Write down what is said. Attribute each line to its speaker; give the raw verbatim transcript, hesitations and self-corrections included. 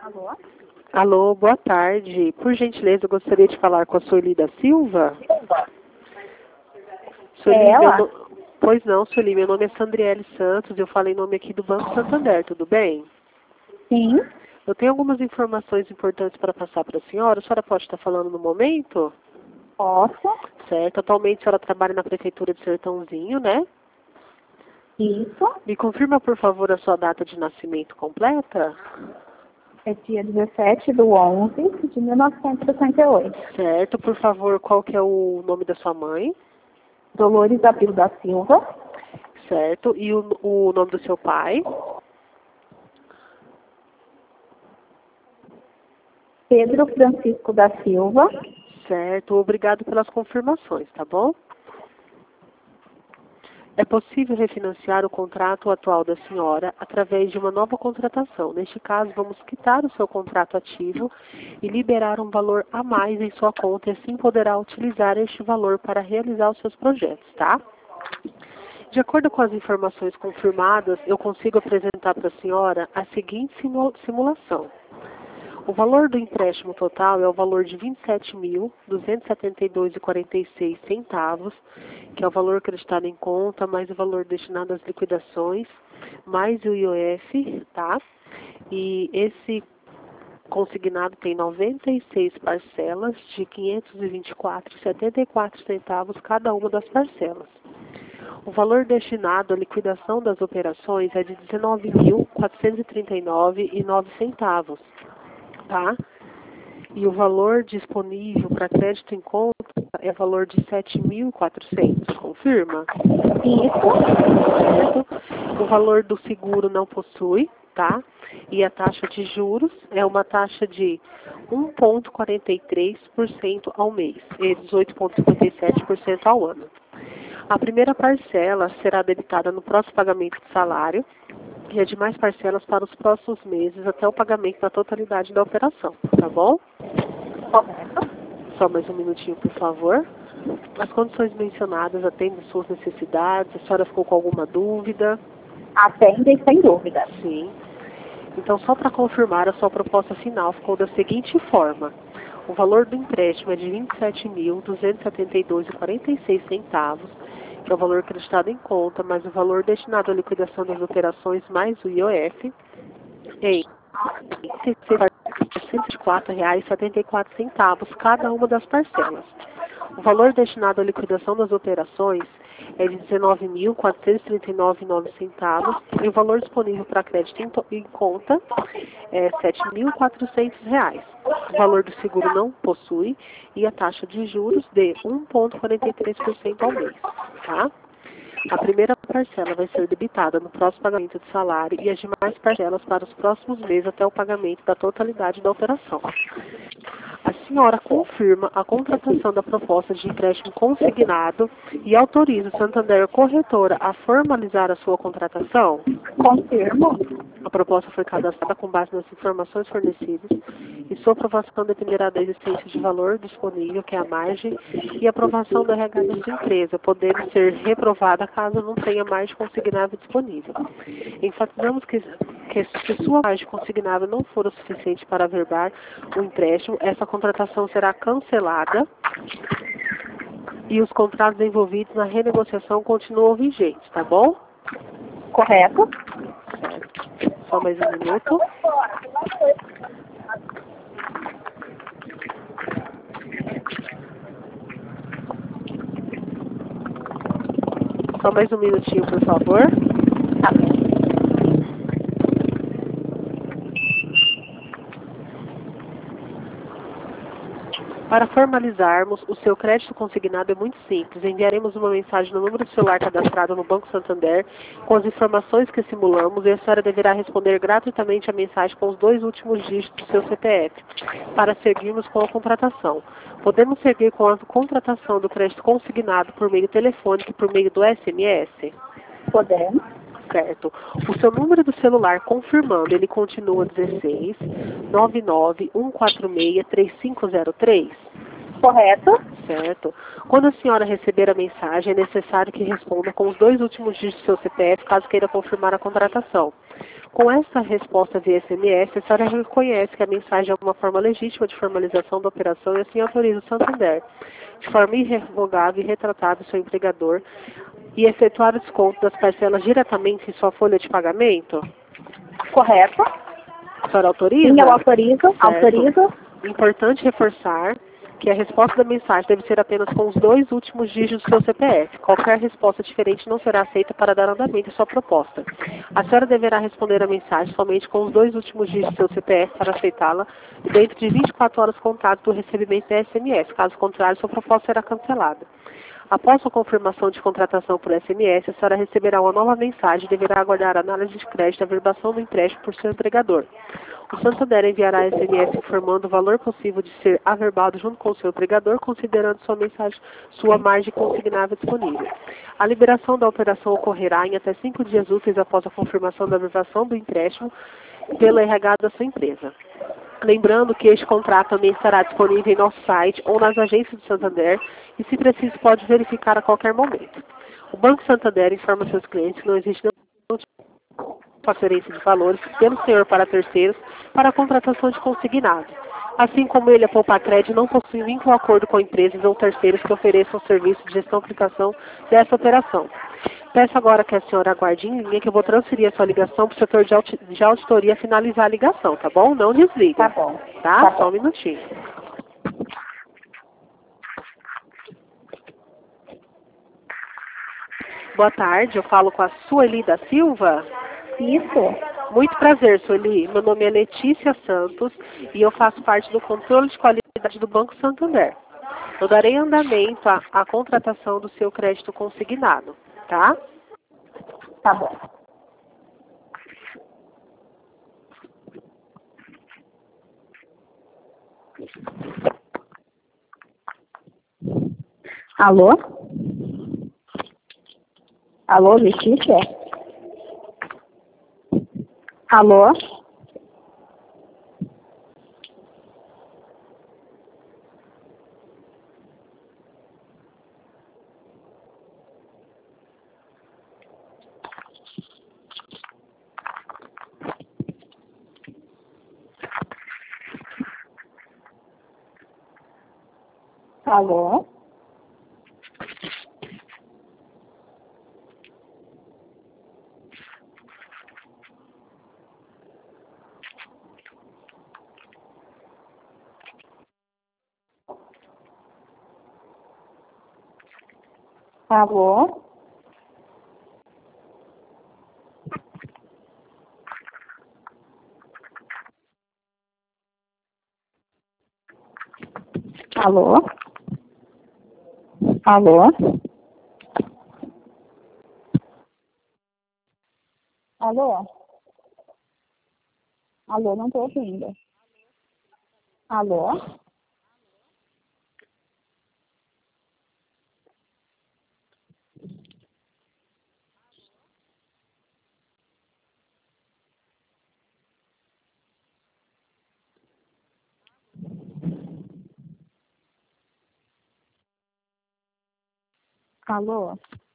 Speaker 1: Alô?
Speaker 2: Alô, boa tarde. Por gentileza, eu gostaria de falar com a Sueli da Silva. Sueli,
Speaker 1: É ela?
Speaker 2: meu no... Pois não, Sueli, meu nome é Sandriele Santos, eu falo em nome aqui do Banco Santander, tudo bem?
Speaker 1: Sim.
Speaker 2: Eu tenho algumas informações importantes para passar para a senhora. A senhora pode estar falando no momento?
Speaker 1: Posso?
Speaker 2: Certo. Atualmente a senhora trabalha na Prefeitura de Sertãozinho, né?
Speaker 1: Isso.
Speaker 2: Me confirma, por favor, a sua data de nascimento completa?
Speaker 1: É dia dezessete do onze de mil novecentos e sessenta e oito.
Speaker 2: Certo. Por favor, qual que é o nome da sua mãe?
Speaker 1: Dolores Abril da Silva.
Speaker 2: Certo. E o, o nome do seu pai?
Speaker 1: Pedro Francisco da Silva.
Speaker 2: Certo. Obrigado pelas confirmações, tá bom? É possível refinanciar o contrato atual da senhora através de uma nova contratação. Neste caso, vamos quitar o seu contrato ativo e liberar um valor a mais em sua conta e assim poderá utilizar este valor para realizar os seus projetos, tá? De acordo com as informações confirmadas, eu consigo apresentar para a senhora a seguinte simulação. O valor do empréstimo total é o valor de vinte e sete mil, duzentos e setenta e dois reais e quarenta e seis centavos, que é o valor acreditado em conta, mais o valor destinado às liquidações, mais o I O F, tá? E esse consignado tem noventa e seis parcelas de quinhentos e vinte e quatro reais e setenta e quatro centavos cada uma das parcelas. O valor destinado à liquidação das operações é de dezenove mil, quatrocentos e trinta e nove reais e nove centavos. Tá? E o valor disponível para crédito em conta é o valor de sete mil e quatrocentos, confirma?
Speaker 1: Isso.
Speaker 2: Certo. O valor do seguro não possui, tá? E a taxa de juros é uma taxa de um vírgula quarenta e três por cento ao mês e dezoito vírgula cinquenta e sete por cento ao ano. A primeira parcela será debitada no próximo pagamento de salário e as demais parcelas para os próximos meses até o pagamento da totalidade da operação, tá bom?
Speaker 1: Correto.
Speaker 2: Só mais um minutinho, por favor. As condições mencionadas atendem suas necessidades, a senhora ficou com alguma dúvida?
Speaker 1: Atendem sem dúvida.
Speaker 2: Sim. Então, só para confirmar, a sua proposta final ficou da seguinte forma. O valor do empréstimo é de vinte e sete mil, duzentos e setenta e dois reais e quarenta e seis centavos, que é o valor acreditado em conta, mais o valor destinado à liquidação das operações, mais o I O F, em cento e quatro reais e setenta e quatro centavos cada uma das parcelas. O valor destinado à liquidação das operações é de dezenove mil, quatrocentos e trinta e nove reais e nove centavos e o valor disponível para crédito em, em conta é sete mil e quatrocentos reais. O valor do seguro não possui e a taxa de juros de um vírgula quarenta e três por cento ao mês, tá? A primeira parcela vai ser debitada no próximo pagamento de salário e as demais parcelas para os próximos meses até o pagamento da totalidade da operação. A senhora confirma a contratação da proposta de empréstimo consignado e autoriza o Santander Corretora a formalizar a sua contratação?
Speaker 1: Confirmo.
Speaker 2: A proposta foi cadastrada com base nas informações fornecidas e sua aprovação dependerá da existência de valor disponível, que é a margem, e aprovação do R H da sua empresa, podendo ser reprovada caso não tenha margem consignável disponível. Enfatizamos que, que se sua margem consignável não for o suficiente para averbar o empréstimo, essa contratação será cancelada e os contratos envolvidos na renegociação continuam vigentes, tá bom?
Speaker 1: Correto.
Speaker 2: Certo. Só mais um minuto. Só mais um minutinho, por favor.
Speaker 1: Tá bem.
Speaker 2: Para formalizarmos, o seu crédito consignado é muito simples. Enviaremos uma mensagem no número de celular cadastrado no Banco Santander com as informações que simulamos e a senhora deverá responder gratuitamente a mensagem com os dois últimos dígitos do seu C P F para seguirmos com a contratação. Podemos seguir com a contratação do crédito consignado por meio telefônico e por meio do S M S?
Speaker 1: Podemos.
Speaker 2: Certo. O seu número do celular confirmando, ele continua dezesseis, nove nove um quatro seis, três cinco zero três?
Speaker 1: Correto.
Speaker 2: certo. Quando a senhora receber a mensagem, é necessário que responda com os dois últimos dígitos do seu C P F, caso queira confirmar a contratação. Com essa resposta via S M S, a senhora reconhece que a mensagem é uma forma legítima de formalização da operação e assim autoriza o Santander, de forma irrevogável e retratável, seu empregador, e efetuar o desconto das parcelas diretamente em sua folha de pagamento?
Speaker 1: Correto.
Speaker 2: A senhora autoriza?
Speaker 1: Sim, eu autorizo.
Speaker 2: Certo.
Speaker 1: Autorizo.
Speaker 2: Importante reforçar que a resposta da mensagem deve ser apenas com os dois últimos dígitos do seu C P F. Qualquer resposta diferente não será aceita para dar andamento à sua proposta. A senhora deverá responder a mensagem somente com os dois últimos dígitos do seu C P F para aceitá-la dentro de vinte e quatro horas contados do recebimento da S M S. Caso contrário, sua proposta será cancelada. Após a confirmação de contratação por S M S, a senhora receberá uma nova mensagem e deverá aguardar a análise de crédito e a averbação do empréstimo por seu empregador. O Santander enviará S M S informando o valor possível de ser averbado junto com o seu empregador, considerando sua mensagem, sua margem consignável disponível. A liberação da operação ocorrerá em até cinco dias úteis após a confirmação da averbação do empréstimo pelo R H da sua empresa. Lembrando que este contrato também estará disponível em nosso site ou nas agências do Santander e, se preciso, pode verificar a qualquer momento. O Banco Santander informa seus clientes que não existe nenhum tipo de transferência de valores pelo senhor para terceiros para a contratação de consignado. Assim como ele, a Poupa Crédito não possui vínculo ou acordo com empresas ou terceiros que ofereçam o serviço de gestão e aplicação dessa operação. Peço agora que a senhora aguarde em linha que eu vou transferir a sua ligação para o setor de, audi de auditoria finalizar a ligação, tá bom? Não desliga.
Speaker 1: Tá bom.
Speaker 2: Tá?
Speaker 1: Tá
Speaker 2: Só
Speaker 1: bom.
Speaker 2: um minutinho. Boa tarde, eu falo com a Sueli da Silva.
Speaker 1: Isso.
Speaker 2: Muito prazer, Sueli. Meu nome é Letícia Santos e eu faço parte do controle de qualidade do Banco Santander. Eu darei andamento à, à contratação do seu crédito consignado, tá?
Speaker 1: Tá bom. Alô? Alô, Letícia? Alô? Alô? Alô? Alô? Alô? Alô? Alô, não tô ouvindo. Alô? Alô?